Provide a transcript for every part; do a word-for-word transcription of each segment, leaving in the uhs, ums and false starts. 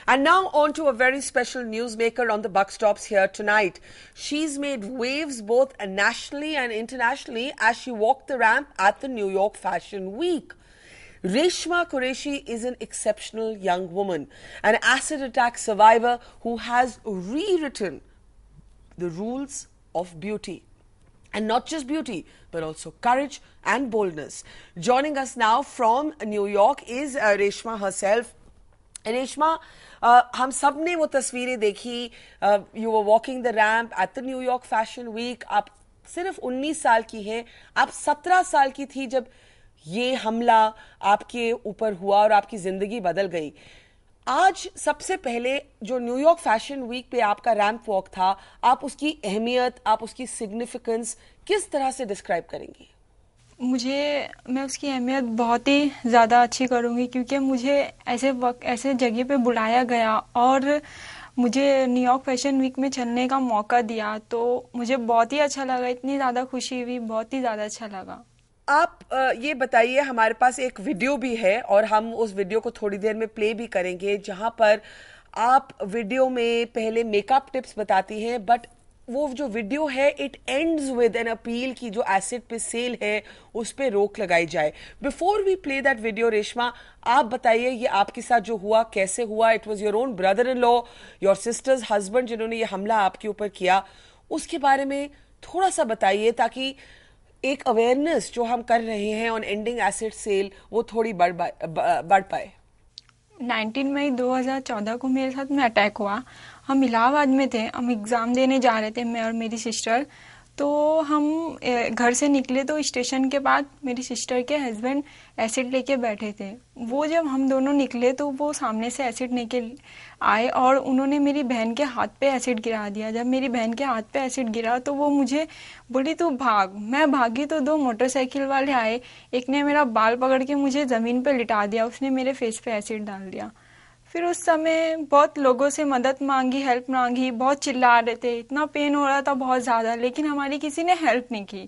And now on to a very special newsmaker on the buck stops here tonight. She's made waves both nationally and internationally as she walked the ramp at the New York Fashion Week. Reshma Qureshi is an exceptional young woman, an acid attack survivor who has rewritten the rules of beauty. And not just beauty, but also courage and boldness. Joining us now from New York is uh, Reshma herself. Reshma, हम सब ने वो तस्वीरें देखी. You were walking the ramp at the New York fashion week. आप सिर्फ उन्नीस साल की हैं. आप सत्रह साल की थी जब ये हमला आपके ऊपर हुआ और आपकी जिंदगी बदल गई. आज सबसे पहले जो न्यूयॉर्क फैशन वीक पे आपका रैम्प वॉक था, आप उसकी अहमियत, आप उसकी सिग्निफिकेंस किस तरह से डिस्क्राइब करेंगी? मुझे मैं उसकी अहमियत बहुत ही ज़्यादा अच्छी करूँगी, क्योंकि मुझे ऐसे वक्त ऐसे जगह पे बुलाया गया और मुझे न्यूयॉर्क फैशन वीक में चलने का मौका दिया, तो मुझे बहुत ही अच्छा लगा. इतनी ज़्यादा खुशी हुई, बहुत ही ज़्यादा अच्छा लगा. आप ये बताइए, हमारे पास एक वीडियो भी है और हम उस वीडियो को थोड़ी देर में प्ले भी करेंगे, जहां पर आप वीडियो में पहले मेकअप टिप्स बताती हैं, बट वो जो वीडियो है it ends with an appeal की जो एसिड पे सेल है उस पे रोक लगाई जाए. Before we play that video, Reshma, आप बताइए ये आपके साथ जो हुआ कैसे हुआ. It was your own brother in law, your sister's husband, जिन्होंने ये हमला आपके ऊपर किया. उसके बारे में थोड़ा सा बताइए ताकि एक अवेयरनेस जो हम कर रहे हैं ऑन एंडिंग एसिड सेल वो थोड़ी बढ़ बढ़ पाए. उन्नीस मई दो हज़ार चौदह को मेरे साथ में अटैक हुआ. हम इलाहाबाद में थे, हम एग्ज़ाम देने जा रहे थे, मैं और मेरी सिस्टर. तो हम घर से निकले तो स्टेशन के बाद मेरी सिस्टर के हस्बैंड एसिड लेके बैठे थे. वो जब हम दोनों निकले तो वो सामने से एसिड लेके आए और उन्होंने मेरी बहन के हाथ पे एसिड गिरा दिया. जब मेरी बहन के हाथ पे एसिड गिरा तो वो मुझे बोली तू भाग. मैं भागी तो दो मोटरसाइकिल वाले आए. एक ने मेरा बाल पकड़ के मुझे ज़मीन पे लिटा दिया, उसने मेरे फेस पे एसिड डाल दिया. फिर उस समय बहुत लोगों से मदद मांगी, हेल्प मांगी, बहुत चिल्ला रहे थे, इतना पेन हो रहा था बहुत ज़्यादा, लेकिन हमारी किसी ने हेल्प नहीं की.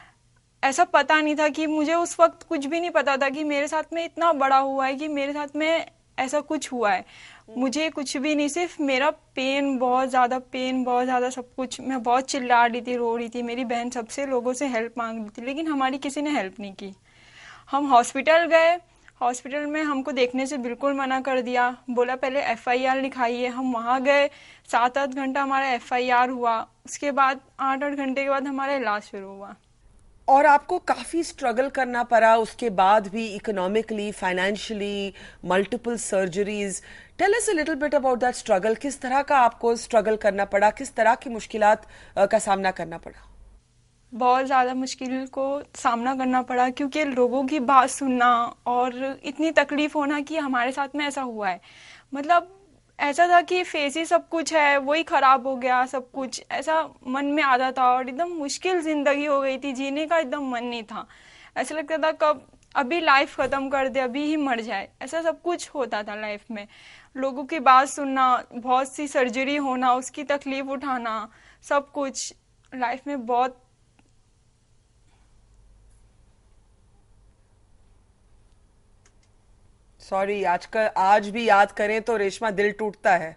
ऐसा पता नहीं था कि मुझे उस वक्त कुछ भी नहीं पता था कि मेरे साथ में इतना बड़ा हुआ है, कि मेरे साथ में ऐसा कुछ हुआ है. मुझे कुछ भी नहीं, सिर्फ मेरा पेन, बहुत ज़्यादा पेन, बहुत ज़्यादा सब कुछ. मैं बहुत चिल्ला रही थी, रो रही थी. मेरी बहन सबसे लोगों से हेल्प मांग रही थी, लेकिन हमारी किसी ने हेल्प नहीं की. हम हॉस्पिटल गए. हॉस्पिटल में हमको देखने से बिल्कुल मना कर दिया. बोला पहले एफ आई आर लिखाइए. हम वहाँ गए, सात आठ घंटा हमारा एफ आई आर हुआ. उसके बाद आठ आठ घंटे के बाद हमारा इलाज शुरू हुआ. और आपको काफी स्ट्रगल करना पड़ा उसके बाद भी, economically, financially, multiple surgeries. Tell us a little bit about that struggle. किस तरह का आपको स्ट्रगल करना पड़ा, किस तरह की मुश्किलात का सामना करना पड़ा? बहुत ज़्यादा मुश्किल को सामना करना पड़ा, क्योंकि लोगों की बात सुनना और इतनी तकलीफ होना कि हमारे साथ में ऐसा हुआ है. मतलब ऐसा था कि फेस ही सब कुछ है, वही खराब हो गया सब कुछ, ऐसा मन में आता था. और एकदम मुश्किल जिंदगी हो गई थी, जीने का एकदम मन नहीं था. ऐसा लगता था कब अभी लाइफ ख़त्म कर दे, अभी ही मर जाए, ऐसा सब कुछ होता था लाइफ में. लोगों की बात सुनना, बहुत सी सर्जरी होना, उसकी तकलीफ उठाना, सब कुछ लाइफ में बहुत. सॉरी, आज का आज भी याद करें तो रेशमा दिल टूटता है.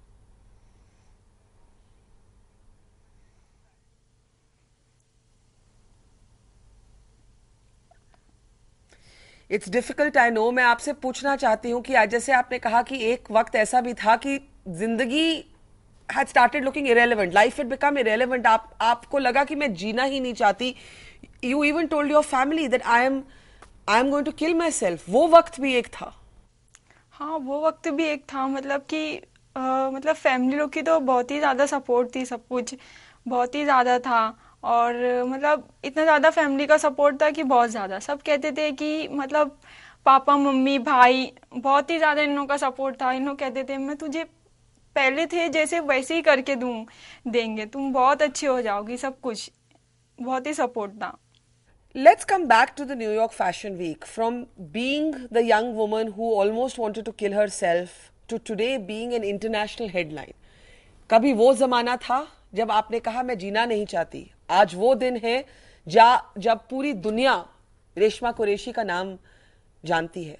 It's difficult, I know. मैं आपसे पूछना चाहती हूं कि आज जैसे आपने कहा कि एक वक्त ऐसा भी था कि जिंदगी had started looking irrelevant, life had become irrelevant. आप आपको लगा कि मैं जीना ही नहीं चाहती. You even told your family that I am I am going to kill myself. वो वक्त भी एक था. हाँ, वो वक्त भी एक था. मतलब कि आ, मतलब फैमिली लोग की तो बहुत ही ज़्यादा सपोर्ट थी, सब कुछ बहुत ही ज़्यादा था. और मतलब इतना ज़्यादा फैमिली का सपोर्ट था कि बहुत ज़्यादा सब कहते थे कि मतलब पापा मम्मी भाई, बहुत ही ज़्यादा इन लोगों का सपोर्ट था. इन लोग कहते थे मैं तुझे पहले थे जैसे वैसे ही करके दूँ देंगे, तुम बहुत अच्छी हो जाओगी, सब कुछ बहुत ही सपोर्ट था. Let's come back to the New York Fashion Week. From being the young woman who almost wanted to kill herself to today being an international headline. कभी वो जमाना था जब आपने कहा मैं जीना नहीं चाहती. आज वो दिन है जा जब पूरी दुनिया रेशमा कुरैशी का नाम जानती है.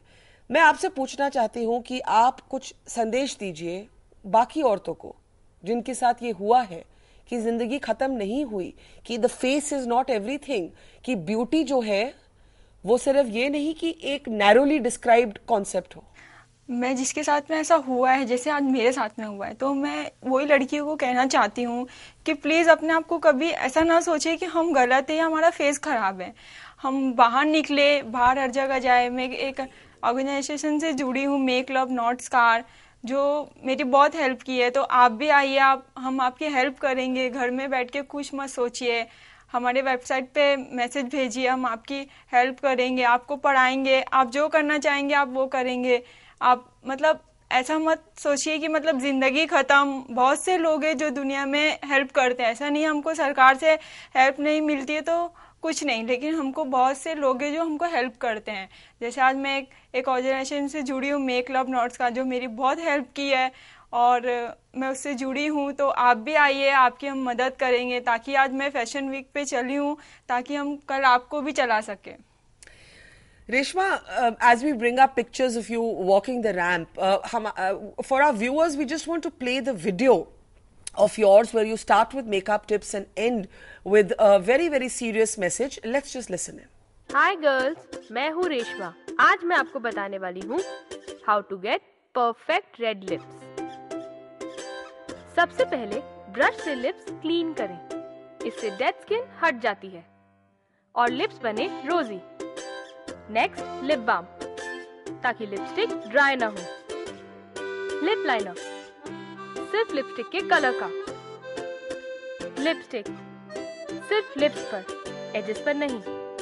मैं आपसे पूछना चाहती हूँ कि आप कुछ संदेश दीजिए बाकी औरतों को जिनके साथ ये हुआ है कि जिंदगी खत्म नहीं हुई, कि the face is not everything, कि ब्यूटी जो है वो सिर्फ ये नहीं कि एक नैरोली डिस्क्राइब्ड कॉन्सेप्ट हो। मैं जिसके साथ में ऐसा हुआ है, जैसे आज मेरे साथ में हुआ है, तो मैं वही लड़कियों को कहना चाहती हूँ कि प्लीज़ अपने आप को कभी ऐसा ना सोचे कि हम गलत है या हमारा फेस खराब है। हम बाहर निकले, बाहर हर जगह जाए। मैं एक ऑर्गेनाइजेशन से जुड़ी हूँ, मेक लव नॉट स्कार, जो मेरी बहुत हेल्प की है। तो आप भी आइए, आप हम आपकी हेल्प करेंगे। घर में बैठ के कुछ मत सोचिए, हमारे वेबसाइट पे मैसेज भेजिए, हम आपकी हेल्प करेंगे, आपको पढ़ाएंगे, आप जो करना चाहेंगे आप वो करेंगे। आप मतलब ऐसा मत सोचिए कि मतलब जिंदगी खत्म। बहुत से लोग हैं जो दुनिया में हेल्प करते हैं, ऐसा नहीं हमको सरकार से हेल्प नहीं मिलती है तो कुछ नहीं, लेकिन हमको बहुत से लोग हैं जो हमको हेल्प करते हैं। जैसे आज मैं एक एक ऑर्गेनाइजेशन से जुड़ी हूँ, मेक लव नॉट्स का, जो मेरी बहुत हेल्प की है और मैं उससे जुड़ी हूँ। तो आप भी आइए, आपकी हम मदद करेंगे, ताकि आज मैं फैशन वीक पे चली हूँ ताकि हम कल आपको भी चला सके। Reshma, uh, as we bring up pictures of you walking the ramp, uh, hum, uh, for our viewers, we just want to play the video of yours where you start with makeup tips and end with a very, very serious message. Let's just listen in. Hi girls, मैं हूँ रेशमा। आज मैं आपको बताने वाली हूँ how to get perfect red lips। सबसे पहले ब्रश से लिप्स क्लीन करें, इससे डेड स्किन हट जाती है और लिप्स बने रोजी। नेक्स्ट लिप बाम, ताकि लिपस्टिक ड्राई ना हो। लिप लाइनर, सिर्फ लिपस्टिक के कलर का। लिपस्टिक सिर्फ लिप्स पर, एजेस पर नहीं।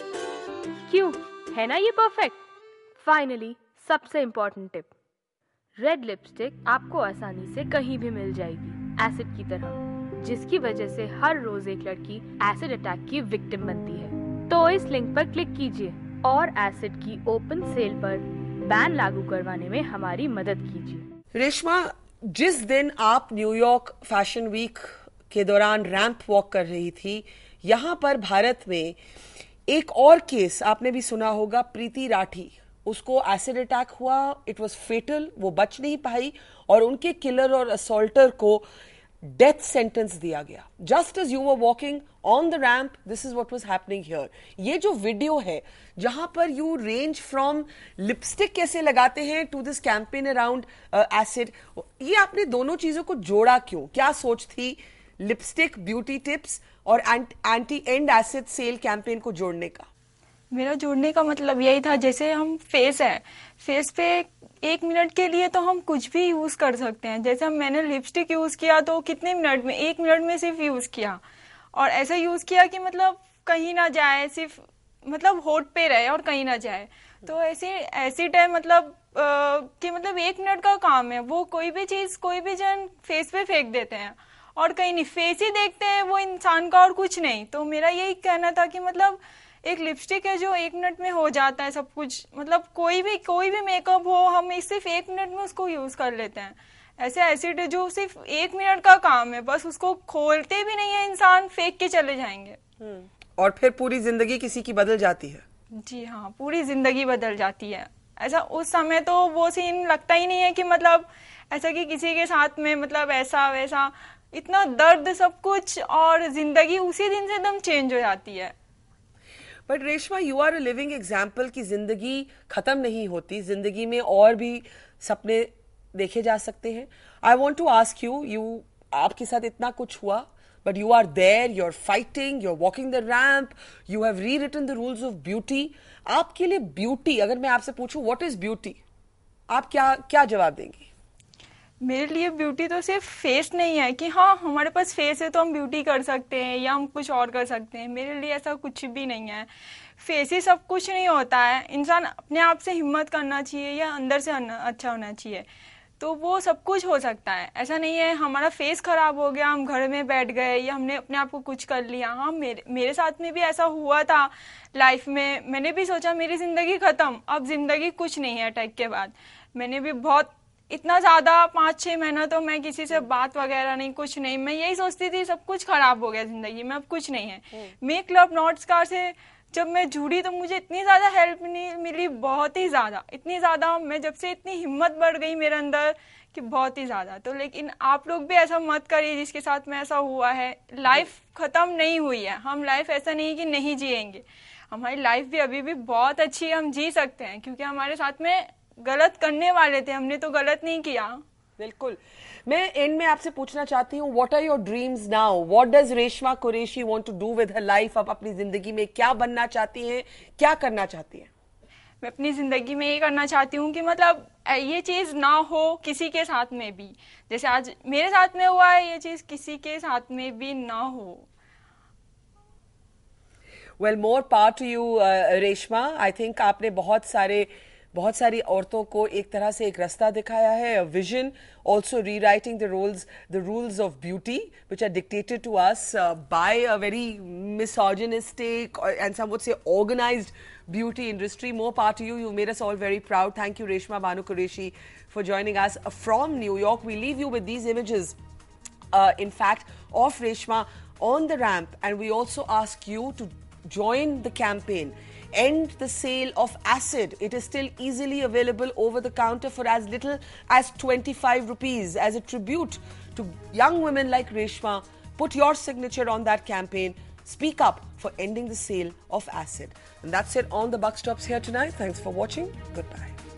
क्यों है ना ये परफेक्ट। फाइनली सबसे इम्पोर्टेंट टिप, रेड लिपस्टिक आपको आसानी से कहीं भी मिल जाएगी, एसिड की तरह, जिसकी वजह से हर रोज एक लड़की एसिड अटैक की विक्टिम बनती है। तो इस लिंक पर क्लिक कीजिए और एसिड की ओपन सेल पर बैन लागू करवाने में हमारी मदद कीजिए। रेशमा, जिस दिन आप न्यूयॉर्क फैशन वीक के दौरान रैंप वॉक कर रही थी, यहाँ पर भारत में एक और केस आपने भी सुना होगा, प्रीति राठी, उसको एसिड अटैक हुआ, इट वाज फेटल, वो बच नहीं पाई और उनके किलर और असॉल्टर को डेथ सेंटेंस दिया गया। Just as you were walking on the ramp, this is what was happening here. ये जो वीडियो है जहां पर यू रेंज फ्रॉम लिपस्टिक कैसे लगाते हैं to this campaign around acid, ये आपने दोनों चीजों को जोड़ा क्यों? क्या सोच थी लिपस्टिक, ब्यूटी टिप्स और anti and acid sale campaign को जोड़ने का? मेरा जोड़ने का मतलब यही था, जैसे हम फेस है, फेस पे एक मिनट के लिए तो हम कुछ भी यूज कर सकते हैं। जैसे हम मैंने लिपस्टिक यूज किया तो कितने मिनट में, एक मिनट में सिर्फ यूज किया, और ऐसा यूज किया कि मतलब कहीं ना जाए, सिर्फ मतलब होठ पे रहे और कहीं ना जाए। तो ऐसे एसिड है मतलब आ, कि मतलब एक मिनट का काम है, वो कोई भी चीज कोई भी जन फेस पे फेंक देते हैं और कहीं नहीं, फेस ही देखते हैं वो इंसान का और कुछ नहीं। तो मेरा यही कहना था कि मतलब एक लिपस्टिक है जो एक मिनट में हो जाता है सब कुछ, मतलब कोई भी कोई भी मेकअप हो, हम सिर्फ एक मिनट में उसको यूज कर लेते हैं। ऐसे एसिड है जो सिर्फ एक मिनट का काम है, बस उसको खोलते भी नहीं है इंसान, फेंक के चले जाएंगे और फिर पूरी जिंदगी किसी की बदल जाती है। जी हाँ, पूरी जिंदगी बदल जाती है। ऐसा उस समय तो वो सीन लगता ही नहीं है कि मतलब ऐसा कि किसी के साथ में मतलब ऐसा वैसा, इतना दर्द सब कुछ, और जिंदगी उसी दिन से एकदम चेंज हो जाती है। But Reshma, you are a living example कि जिंदगी खत्म नहीं होती, जिंदगी में और भी सपने देखे जा सकते हैं। I want to ask you, you आपके साथ इतना कुछ हुआ, but you are there, you are fighting, you are walking the ramp, you have rewritten the rules of beauty. आपके लिए ब्यूटी, अगर मैं आपसे पूछूं व्हाट इज ब्यूटी, आप क्या क्या जवाब देंगी? मेरे लिए ब्यूटी तो सिर्फ फेस नहीं है कि हाँ हमारे पास फेस है तो हम ब्यूटी कर सकते हैं या हम कुछ और कर सकते हैं। मेरे लिए ऐसा कुछ भी नहीं है, फेस ही सब कुछ नहीं होता है। इंसान अपने आप से हिम्मत करना चाहिए या अंदर से अच्छा होना चाहिए, तो वो सब कुछ हो सकता है। ऐसा नहीं है हमारा फेस खराब हो गया, हम घर में बैठ गए या हमने अपने आप को कुछ कर लिया। हाँ, मेरे मेरे साथ में भी ऐसा हुआ था लाइफ में। मैंने भी सोचा मेरी जिंदगी खत्म, अब जिंदगी कुछ नहीं है अटैक के बाद। मैंने भी बहुत इतना ज्यादा पाँच छह महीना तो मैं किसी से बात वगैरह नहीं, कुछ नहीं। मैं यही सोचती थी सब कुछ खराब हो गया जिंदगी में, अब कुछ नहीं है। मेक लव नॉट स्कार से जब मैं जुड़ी तो मुझे इतनी ज़्यादा हेल्प नहीं मिली, बहुत ही ज़्यादा, इतनी ज़्यादा, मैं जब से इतनी हिम्मत बढ़ गई मेरे अंदर कि बहुत ही ज़्यादा। तो लेकिन आप लोग भी ऐसा मत करिए जिसके साथ में ऐसा हुआ है। लाइफ ख़त्म नहीं हुई है, हम लाइफ ऐसा नहीं कि नहीं जिएंगे, हमारी लाइफ भी अभी भी बहुत अच्छी है, हम जी सकते हैं, क्योंकि हमारे साथ में गलत करने वाले थे, हमने तो गलत नहीं किया। बिल्कुल। मैं एंड में आपसे पूछना चाहती हूँ, what are your dreams now? What does Reshma Qureshi want to do with her life? आप अपनी जिंदगी में क्या बनना चाहती हैं, क्या करना चाहती हैं? मैं अपनी जिंदगी में ये करना चाहती हूँ कि मतलब ये चीज ना हो किसी के साथ में भी, जैसे आज मेरे साथ में हुआ है, ये चीज किसी के साथ में भी ना हो। Well, more power to you Reshma. I think आपने बहुत सारे बहुत सारी औरतों को एक तरह से एक रास्ता दिखाया है, vision, also rewriting the rules the rules of beauty which are dictated to us by a very misogynistic and some would say organized beauty industry. More power to you. You made us all very proud. Thank you, Reshma Banu Qureshi, for joining us from New York. We leave you with these images, uh, in fact, of Reshma on the ramp, and we also ask you to join the campaign. End the sale of acid. It is still easily available over the counter for as little as twenty-five rupees. As a tribute to young women like Reshma, put your signature on that campaign. Speak up for ending the sale of acid. And that's it on the Buck Stops here tonight. Thanks for watching. Goodbye.